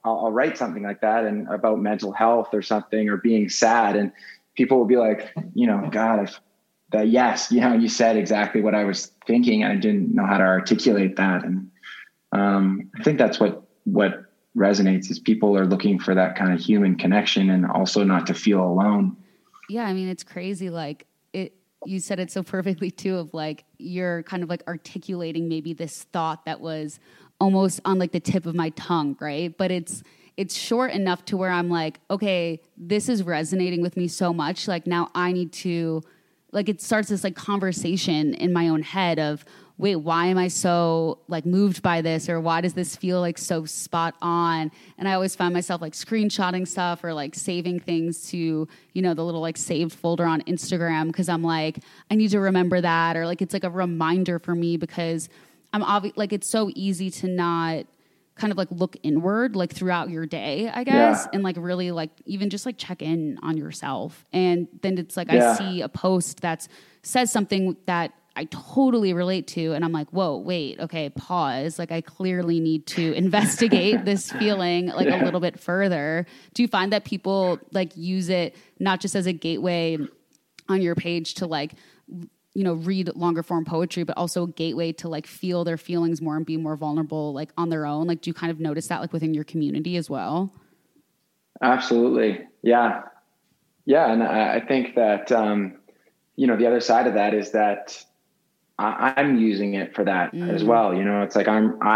I'll write something like that and about mental health or something, or being sad. And people will be like, God, yes, you said exactly what I was thinking. I didn't know how to articulate that. And I think that's what resonates, is people are looking for that kind of human connection, and also not to feel alone. Yeah. I mean, it's crazy. Like you said it so perfectly too, of like, you're kind of like articulating maybe this thought that was almost on like the tip of my tongue. Right. But it's short enough to where I'm like, okay, this is resonating with me so much. Like now I need to, like, it starts this like conversation in my own head of, wait, why am I so like moved by this? Or why does this feel like so spot on? And I always find myself like screenshotting stuff or like saving things to, the little like saved folder on Instagram. Cause I'm like, I need to remember that. Or like, it's like a reminder for me, because I'm like, it's so easy to not kind of like look inward, like throughout your day, I guess. Yeah. And like really like even just like check in on yourself. And then it's like, I see a post that says something that I totally relate to. And I'm like, whoa, wait, okay, pause. Like I clearly need to investigate this feeling like a little bit further. Do you find that people like use it not just as a gateway on your page to like, read longer form poetry, but also a gateway to like feel their feelings more and be more vulnerable, like on their own? Like, do you kind of notice that like within your community as well? Absolutely. Yeah. Yeah. And I think that, the other side of that is that I'm using it for that as well. It's like,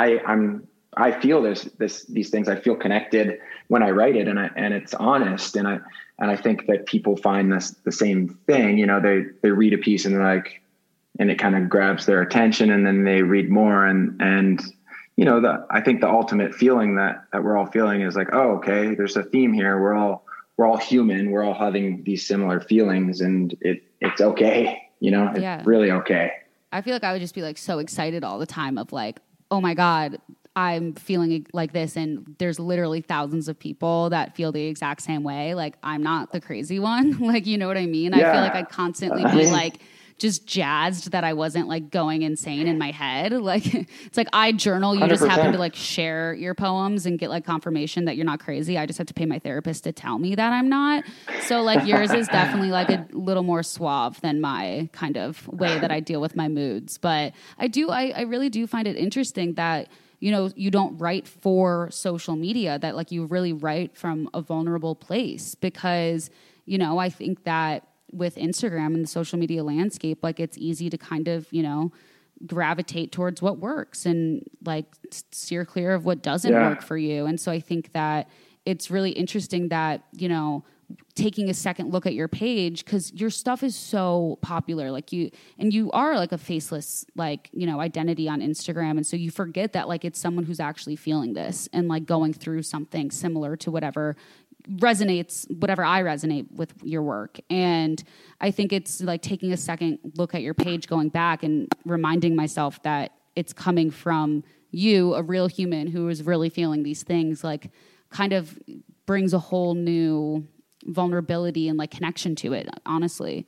I feel these things. I feel connected when I write it, and it's honest. And I think that people find this the same thing. They read a piece and they're like, and it kind of grabs their attention, and then they read more. And I think the ultimate feeling that we're all feeling is like, oh, okay, there's a theme here. We're all human. We're all having these similar feelings, and it's okay. It's really okay. I feel like I would just be like so excited all the time of like, oh my God, I'm feeling like this. And there's literally thousands of people that feel the exact same way. Like I'm not the crazy one. Like, you know what I mean? Yeah. I feel like I'd constantly be like just jazzed that I wasn't like going insane in my head. Like it's like I journal, you 100%. Just happen to like share your poems and get like confirmation that you're not crazy. I just have to pay my therapist to tell me that I'm not. So like yours is definitely like a little more suave than my kind of way that I deal with my moods. But I really do find it interesting that, you don't write for social media, that like you really write from a vulnerable place, because, I think that with Instagram and the social media landscape, like it's easy to kind of, gravitate towards what works and like steer clear of what doesn't work for you. And so I think that it's really interesting that, taking a second look at your page, because your stuff is so popular, like you are like a faceless, like, identity on Instagram. And so you forget that like it's someone who's actually feeling this and like going through something similar to whatever I resonate with your work. And I think it's like taking a second look at your page, going back and reminding myself that it's coming from you, a real human who is really feeling these things, like kind of brings a whole new vulnerability and like connection to it, honestly.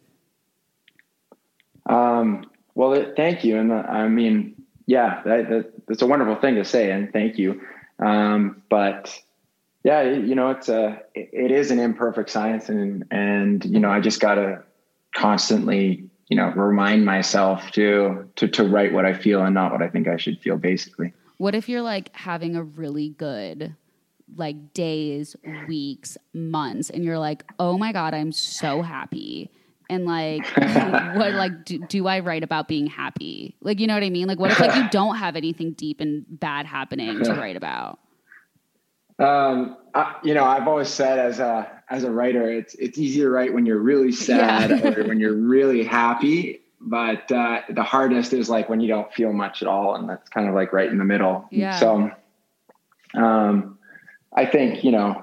Well, thank you. And I mean, that's a wonderful thing to say, and thank you. But yeah, it is an imperfect science, and I just gotta constantly, remind myself to write what I feel and not what I think I should feel, basically. What if you're like having a really good like days, weeks, months, and you're like, oh my God, I'm so happy. And like, what, like, do I write about being happy? Like, you know what I mean? Like, what if like you don't have anything deep and bad happening to write about? I've always said as a writer, it's easy to write when you're really sad or when you're really happy. But, the hardest is like when you don't feel much at all. And that's kind of like right in the middle. Yeah. So, I think,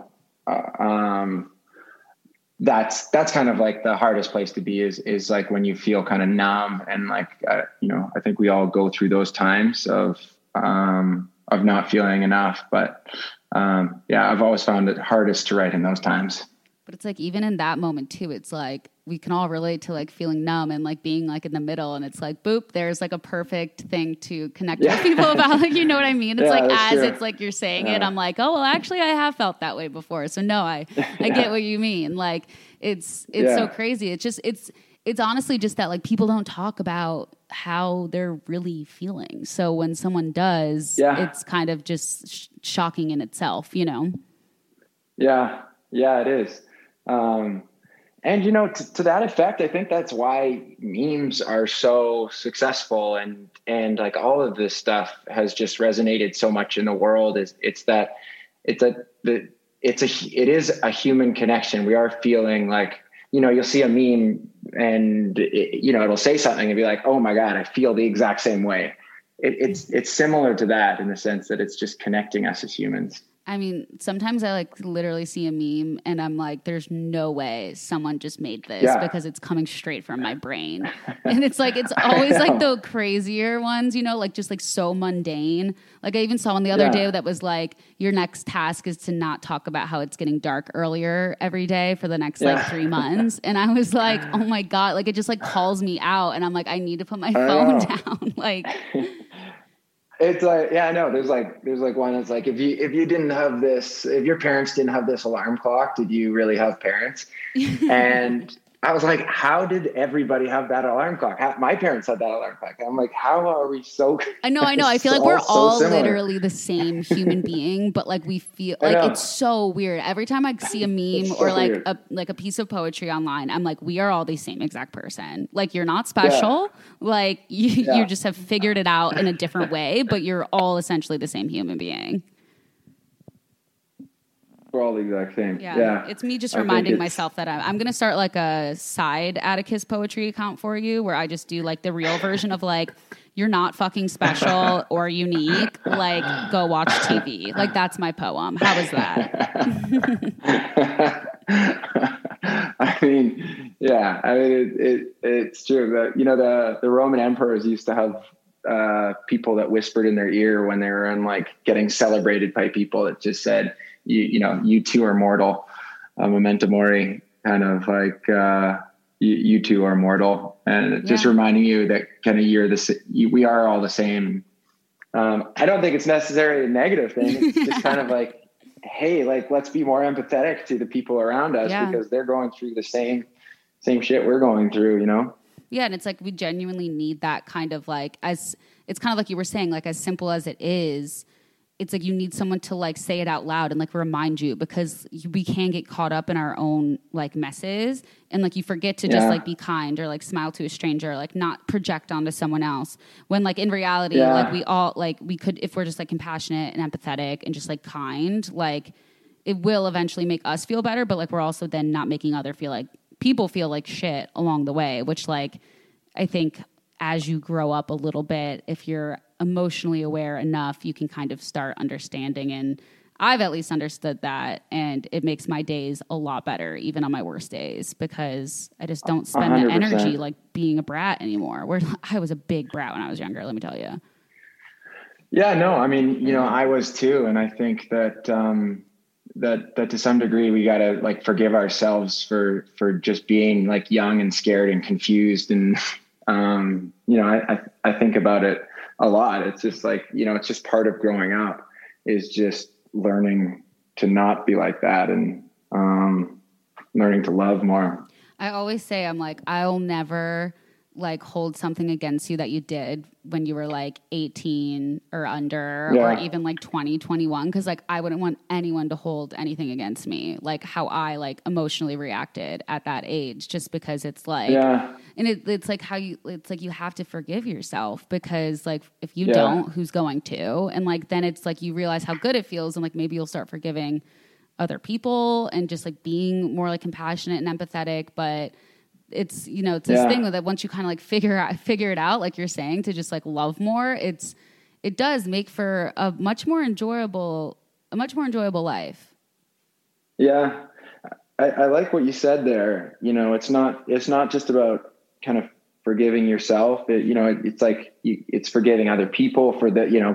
that's kind of like the hardest place to be is like when you feel kind of numb, and like, I think we all go through those times of not feeling enough, but, I've always found it hardest to write in those times. But it's like, even in that moment too, it's like, we can all relate to like feeling numb and like being like in the middle, and it's like, boop, there's like a perfect thing to connect with people about. Like, you know what I mean? It's like, as true. It's like you're saying it, I'm like, oh, well, actually I have felt that way before. So no, I get what you mean. Like, it's so crazy. It's honestly just that like people don't talk about how they're really feeling. So when someone does, it's kind of just shocking in itself, you know? Yeah, it is. And, you know, to that effect, I think that's why memes are so successful, and like all of this stuff has just resonated so much in the world. It is a human connection. We are feeling like, you know, you'll see a meme and it'll say something and be like, oh my God, I feel the exact same way. It's similar to that in the sense that it's just connecting us as humans. I mean, sometimes I like literally see a meme and I'm like, there's no way someone just made this because it's coming straight from my brain. And it's like, it's always like the crazier ones, you know, like just like so mundane. Like I even saw one the other day that was like, your next task is to not talk about how it's getting dark earlier every day for the next like 3 months. And I was like, oh my God, like it just like calls me out. And I'm like, I need to put my phone down. Like, it's like, yeah, I know. There's like one that's like, if you didn't have this, if your parents didn't have this alarm clock, did you really have parents? And I was like, how did everybody have that alarm clock? My parents had that alarm clock. I'm like, how are we so? I know. I feel like we're all literally the same human being, but like we feel like it's so weird. Every time I see a meme or like a piece of poetry online, I'm like, we are all the same exact person. Like you're not special. Like you just have figured it out in a different way, but you're all essentially the same human being. We're all the exact same. Yeah. It's me just reminding myself that I'm going to start like a side Atticus poetry account for you where I just do like the real version of like, you're not fucking special or unique. Like go watch TV. Like that's my poem. How is that? I mean, it's true that, you know, the Roman emperors used to have people that whispered in their ear when they were in like getting celebrated by people that just said, you two are mortal, memento mori, kind of like, you two are mortal, and just reminding you that kind of we are all the same. I don't think it's necessarily a negative thing. It's just kind of like, hey, like, let's be more empathetic to the people around us because they're going through the same shit we're going through, you know? Yeah. And it's like, we genuinely need that kind of like, it's kind of like you were saying, like as simple as it is, it's like you need someone to like say it out loud and like remind you, because we can get caught up in our own like messes and like you forget to just like be kind or like smile to a stranger, like not project onto someone else when like in reality like we all like we could, if we're just like compassionate and empathetic and just like kind, like it will eventually make us feel better, but like we're also then not making people feel like shit along the way, which like I think as you grow up a little bit, if you're emotionally aware enough, you can kind of start understanding. And I've at least understood that. And it makes my days a lot better, even on my worst days, because I just don't spend 100%. The energy like being a brat anymore. Where I was a big brat when I was younger, let me tell you. Yeah, no, I mean, you know, I was too. And I think that, that to some degree we got to like forgive ourselves for just being like young and scared and confused. And, you know, I think about it a lot. It's just like, you know, it's just part of growing up is just learning to not be like that and learning to love more. I always say, I'm like, I'll never like hold something against you that you did when you were like 18 or under or even like 20, 21. Because like I wouldn't want anyone to hold anything against me, like how I like emotionally reacted at that age, just because it's like, and it's like it's like you have to forgive yourself, because like if you don't, who's going to? And like then it's like you realize how good it feels, and like maybe you'll start forgiving other people and just like being more like compassionate and empathetic. But it's, you know, it's this thing that once you kind of like figure it out, like you're saying, to just like love more, it does make for a much more enjoyable life. Yeah. I like what you said there. You know, it's not just about kind of forgiving yourself. It's like, it's forgiving other people for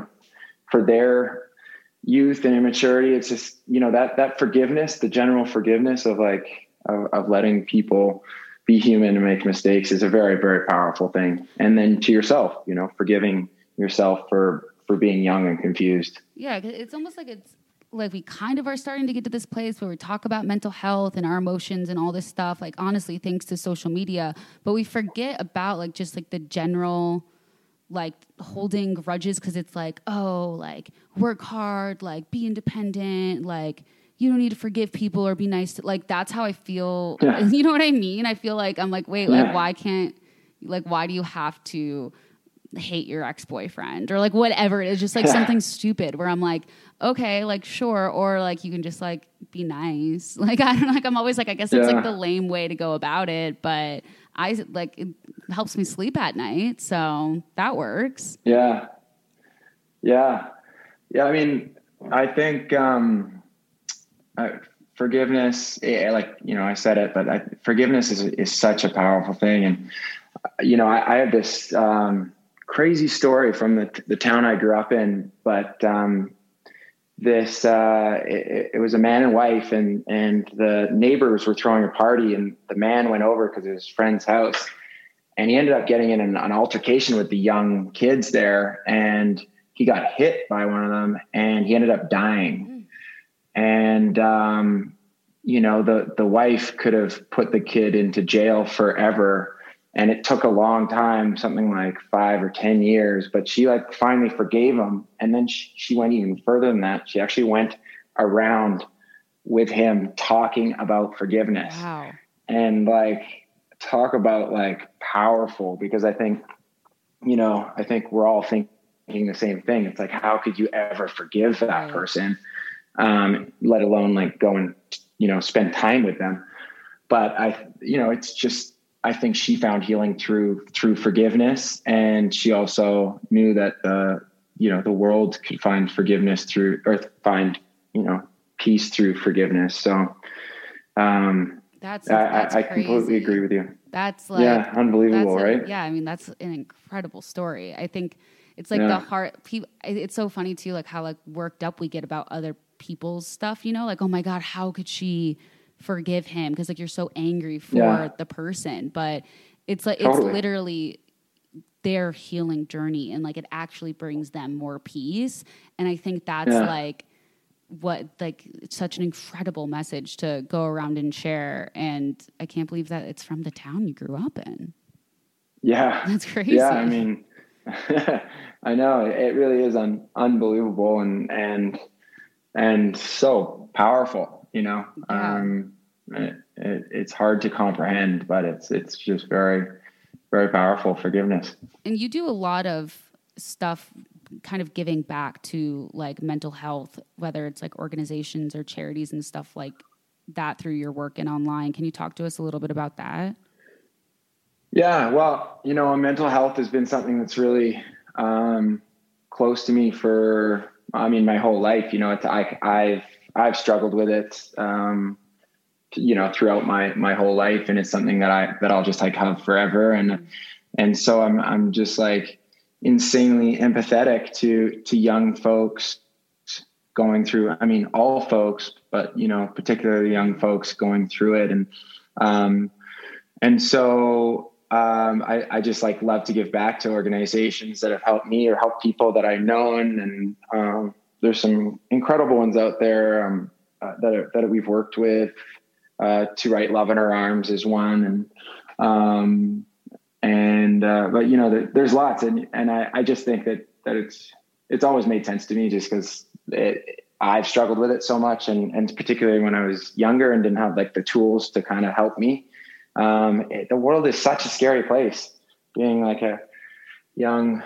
their youth and immaturity. It's just, you know, that forgiveness, the general forgiveness of like, of letting people be human and make mistakes is a very, very powerful thing. And then to yourself, you know, forgiving yourself for being young and confused. Yeah, 'cause it's almost like it's like we kind of are starting to get to this place where we talk about mental health and our emotions and all this stuff, like honestly, thanks to social media, but we forget about like just like the general like holding grudges because it's like, oh, like work hard, like be independent, like you don't need to forgive people or be nice to, like that's how I feel. Yeah. You know what I mean? I feel like I'm like, wait, Yeah. like why do you have to hate your ex-boyfriend or like whatever it is, just like something stupid where I'm like, okay, like sure, or like you can just like be nice. Like I don't like I'm always like I guess it's like the lame way to go about it, but I like it helps me sleep at night, so that works. Yeah. I mean, I think forgiveness, like you know, I said it, but forgiveness is such a powerful thing, and you know, I have this crazy story from the town I grew up in, but it was a man and wife, and the neighbors were throwing a party, and the man went over because it was his friend's house, and he ended up getting in an altercation with the young kids there, and he got hit by one of them, and he ended up dying. And you know, the wife could have put the kid into jail forever. And it took a long time, something like 5 or 10 years, but she like finally forgave him. And then she went even further than that. She actually went around with him talking about forgiveness. Wow. And like, talk about like powerful, because I think we're all thinking the same thing. It's like, how could you ever forgive that person? Let alone like go and, you know, spend time with them. But I think she found healing through forgiveness. And she also knew that, the world could find forgiveness find peace through forgiveness. So, that's I crazy. completely agree with you. That's like, unbelievable, right? Yeah. I mean, that's an incredible story. I think it's like the heart. It's so funny too, like how like worked up we get about other people's stuff, you know, like, oh my God, how could she forgive him? Because like you're so angry for the person, but it's like it's literally their healing journey, and like it actually brings them more peace. And I think that's like what like it's such an incredible message to go around and share. And I can't believe that it's from the town you grew up in. Yeah, that's crazy. Yeah, I mean, I know it really is unbelievable and so powerful, you know. It's hard to comprehend, but it's just very, very powerful, forgiveness. And you do a lot of stuff kind of giving back to like mental health, whether it's like organizations or charities and stuff like that through your work and online. Can you talk to us a little bit about that? Yeah, well, you know, mental health has been something that's really close to me for, I mean, my whole life. You know, I've struggled with it, you know, throughout my whole life, and it's something that I'll just like have forever. And so I'm just like insanely empathetic to young folks going through, I mean, all folks, but, you know, particularly young folks going through it. And so I just like love to give back to organizations that have helped me or helped people that I've known. And there's some incredible ones out there that we've worked with. To Write Love in Our Arms is one. But you know, there's lots. And I just think that it's always made sense to me just because I've struggled with it so much. And particularly when I was younger and didn't have like the tools to kind of help me. The world is such a scary place, being like a young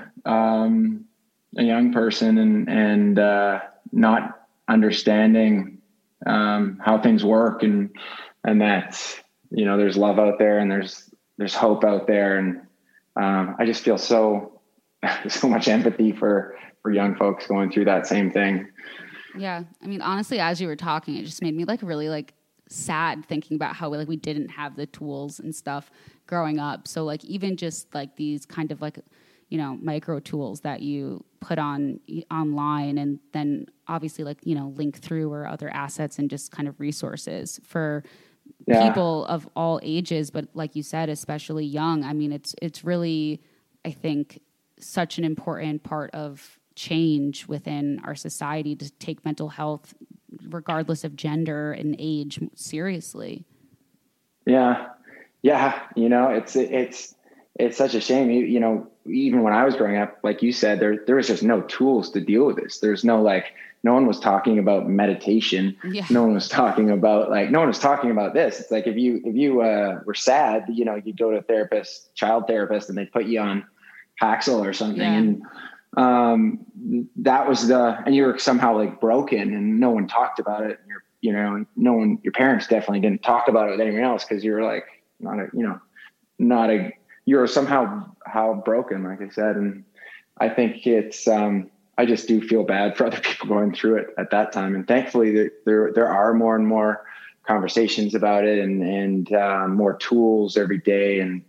person and not understanding how things work and that, you know, there's love out there and there's hope out there. And I just feel so much empathy for young folks going through that same thing. Yeah. I mean, honestly, as you were talking, it just made me like really like sad thinking about how we didn't have the tools and stuff growing up. So like even just like these kind of like, you know, micro tools that you put online and then obviously like, you know, link through or other assets and just kind of resources for people of all ages, but like you said, especially young. I mean, it's really, I think, such an important part of change within our society to take mental health, regardless of gender and age, seriously. Yeah. You know, it's such a shame. You know, even when I was growing up, like you said, there was just no tools to deal with this. There's no, like, no one was talking about meditation. Yeah. No one was talking about this. It's like, if you were sad, you know, you go to a therapist, child therapist, and they put you on Paxil or something. Yeah. And that was and you were somehow like broken, and no one talked about it. And your parents definitely didn't talk about it with anyone else, because you were like, you were somehow broken, like I said. And I think it's, I just do feel bad for other people going through it at that time. And thankfully there are more and more conversations about it, and more tools every day. And,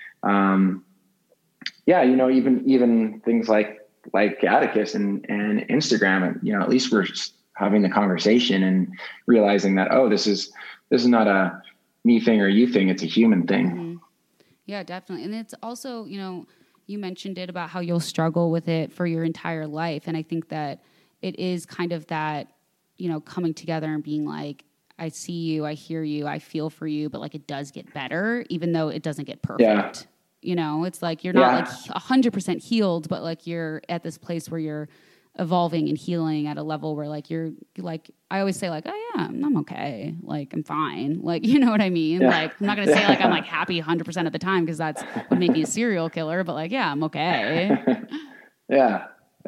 you know, even things like Atticus and Instagram, you know, at least we're just having the conversation and realizing that, oh, this is not a me thing or you thing. It's a human thing. Mm-hmm. Yeah, definitely. And it's also, you know, you mentioned it about how you'll struggle with it for your entire life. And I think that it is kind of that, you know, coming together and being like, I see you, I hear you, I feel for you, but like it does get better, even though it doesn't get perfect. Yeah. You know, it's like you're not like 100% healed, but like you're at this place where you're evolving and healing at a level where like you're like, I always say like, oh yeah, I'm okay. Like I'm fine. Like, you know what I mean? Yeah. Like I'm not going to say like I'm like happy 100% of the time, because that's would make me a serial killer, but like, yeah, I'm okay. Yeah,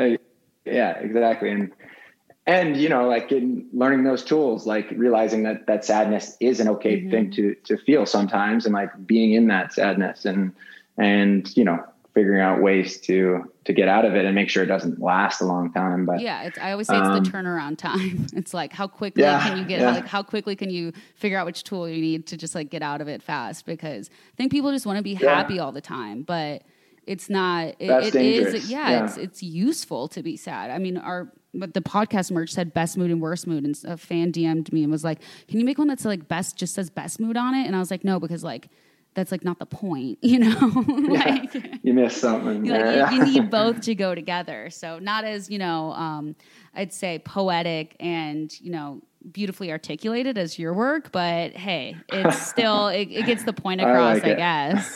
exactly. And, you know, like in learning those tools, like realizing that sadness is an okay thing to feel sometimes, and like being in that sadness and, you know, figuring out ways to get out of it and make sure it doesn't last a long time. But yeah, I always say it's the turnaround time. It's like, how quickly can you get, like, how quickly can you figure out which tool you need to just like get out of it fast? Because I think people just want to be happy all the time, but it's not, That's dangerous. It's useful to be sad. I mean, but the podcast merch said best mood and worst mood, and a fan DM'd me and was like, can you make one that's like just says best mood on it? And I was like, no, because like, that's like not the point, you know? Like, you missed something. You need both to go together. So not as, you know, I'd say poetic and, you know, beautifully articulated as your work, but hey, it's still, it gets the point across, I guess.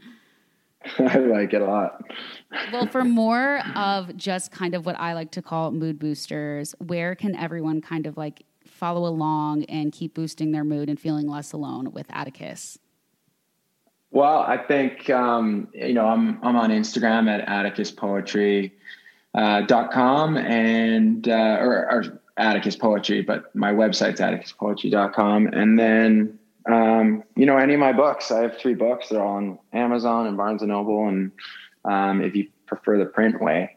I like it a lot. Well, for more of just kind of what I like to call mood boosters, where can everyone kind of like follow along and keep boosting their mood and feeling less alone with Atticus? Well, I think, you know, I'm on Instagram at atticuspoetry.com and, or Atticus Poetry, but my website's atticuspoetry.com. And then, you know, any of my books, I have 3 books. They're all on Amazon and Barnes and Noble. And, if you prefer the print way,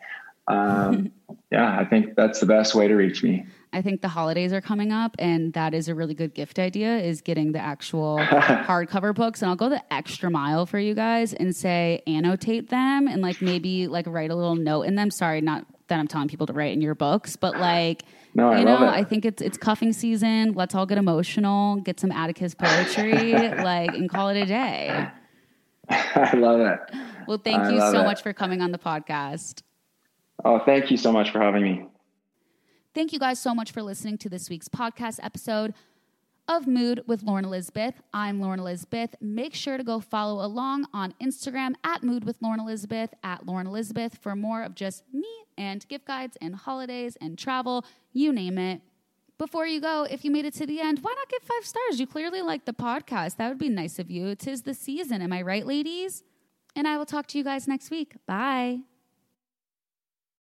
I think that's the best way to reach me. I think the holidays are coming up, and that is a really good gift idea, is getting the actual hardcover books. And I'll go the extra mile for you guys and say annotate them and like maybe like write a little note in them. Sorry, not that I'm telling people to write in your books, but like, no, I love it. I think it's cuffing season. Let's all get emotional, get some Atticus poetry, like, and call it a day. I love it. Well, thank you so much for coming on the podcast. Oh, thank you so much for having me. Thank you guys so much for listening to this week's podcast episode of Mood with Lauren Elizabeth. I'm Lauren Elizabeth. Make sure to go follow along on Instagram at Mood with Lauren Elizabeth, at Lauren Elizabeth, for more of just me and gift guides and holidays and travel, you name it. Before you go, if you made it to the end, why not give 5 stars? You clearly like the podcast. That would be nice of you. 'Tis the season. Am I right, ladies? And I will talk to you guys next week. Bye.